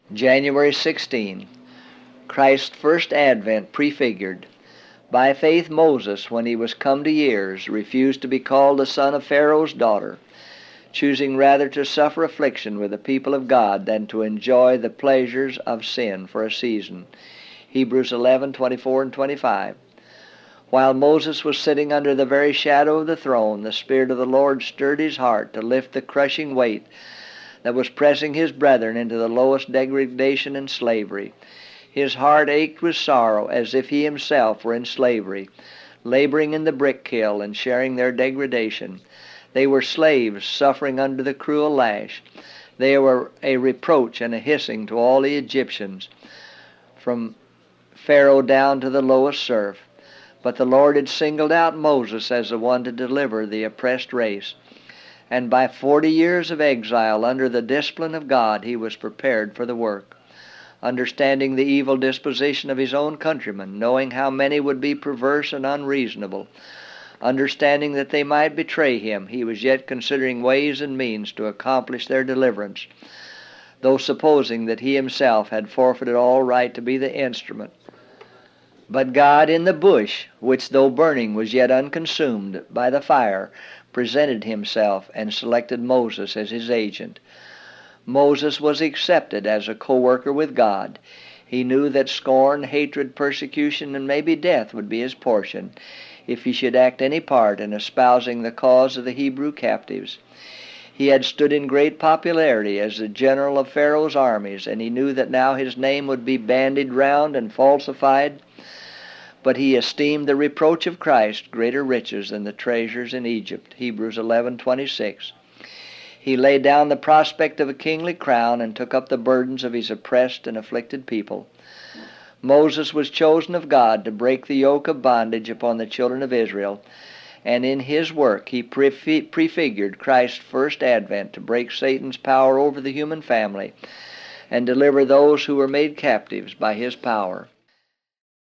January 16. Christ's first advent prefigured. By faith Moses, when he was come to years, refused to be called the son of Pharaoh's daughter, choosing rather to suffer affliction with the people of God than to enjoy the pleasures of sin for a season. Hebrews 11:24 and 25. While Moses was sitting under the very shadow of the throne, the Spirit of the Lord stirred his heart to lift the crushing weight that was pressing his brethren into the lowest degradation and slavery. His heart ached with sorrow as if he himself were in slavery, laboring in the brick kiln and sharing their degradation. They were slaves suffering under the cruel lash. They were a reproach and a hissing to all the Egyptians, from Pharaoh down to the lowest serf. But the Lord had singled out Moses as the one to deliver the oppressed race. And by 40 years of exile under the discipline of God, he was prepared for the work. Understanding the evil disposition of his own countrymen, knowing how many would be perverse and unreasonable, understanding that they might betray him, he was yet considering ways and means to accomplish their deliverance, though supposing that he himself had forfeited all right to be the instrument. But God in the bush, which though burning was yet unconsumed by the fire, presented himself and selected Moses as his agent. Moses was accepted as a co-worker with God. He knew that scorn, hatred, persecution, and maybe death would be his portion if he should act any part in espousing the cause of the Hebrew captives. He had stood in great popularity as the general of Pharaoh's armies, and he knew that now his name would be bandied round and falsified. But he esteemed the reproach of Christ greater riches than the treasures in Egypt. Hebrews 11:26. He laid down the prospect of a kingly crown and took up the burdens of his oppressed and afflicted people. Moses was chosen of God to break the yoke of bondage upon the children of Israel, and in his work he prefigured Christ's first advent to break Satan's power over the human family and deliver those who were made captives by his power.